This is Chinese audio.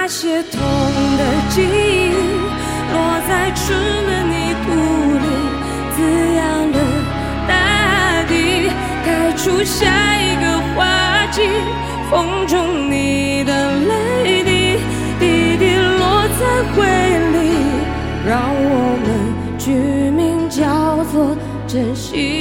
那些痛的记忆落在稚嫩泥土里，滋养了大地，开出下一个花季。风中你的泪滴滴滴落在灰里，让我们取名叫做珍惜。